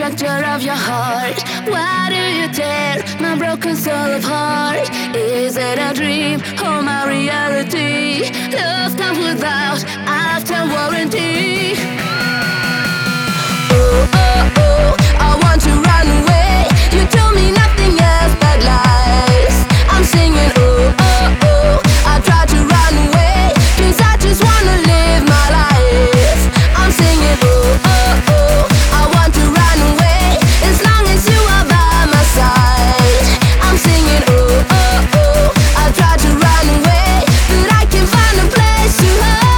structure of your heart. Why do you tear my broken soul apart? Is it a dream or my reality? Love comes without after warranty. Oh, oh, oh, I want to run away. You told me nothing else but lies. I'm singing oh, oh, oh, I try to run away, 'cause I just wanna live my life. I'm singing oh, oh, oh, I want to run away, as long as you are by my side. I'm singing oh, oh, oh, I try to run away, but I can't find a place to hide.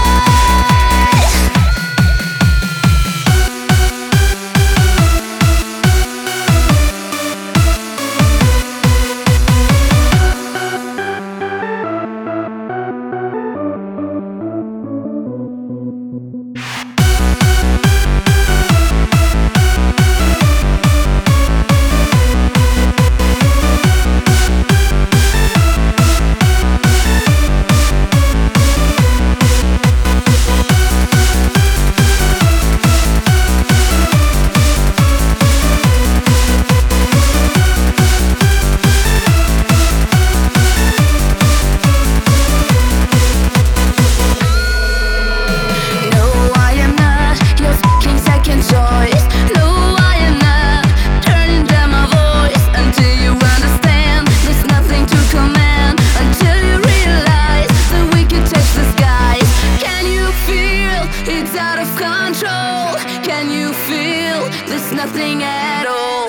It's out of control. Can you feel there's nothing at all?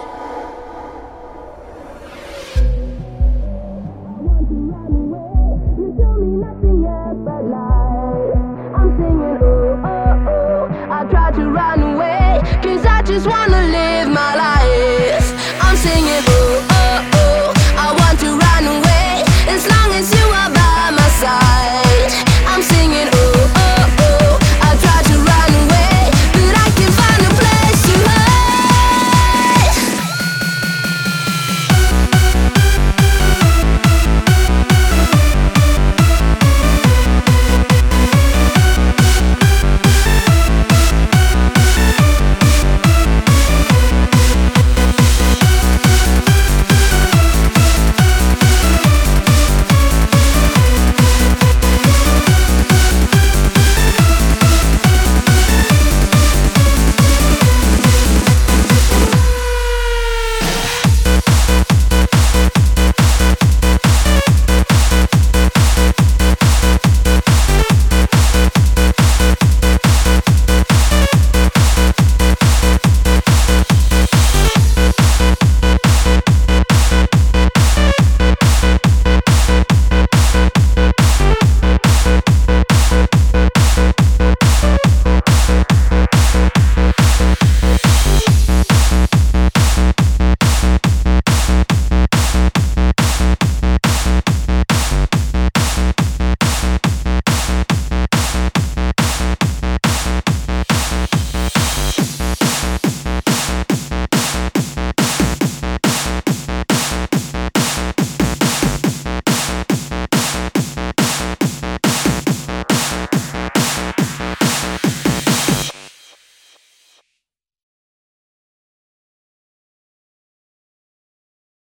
You told me nothing else but lies. I'm singing oh, oh, oh, I try to run away, 'cause I just wanna live my life. I'm singing oh,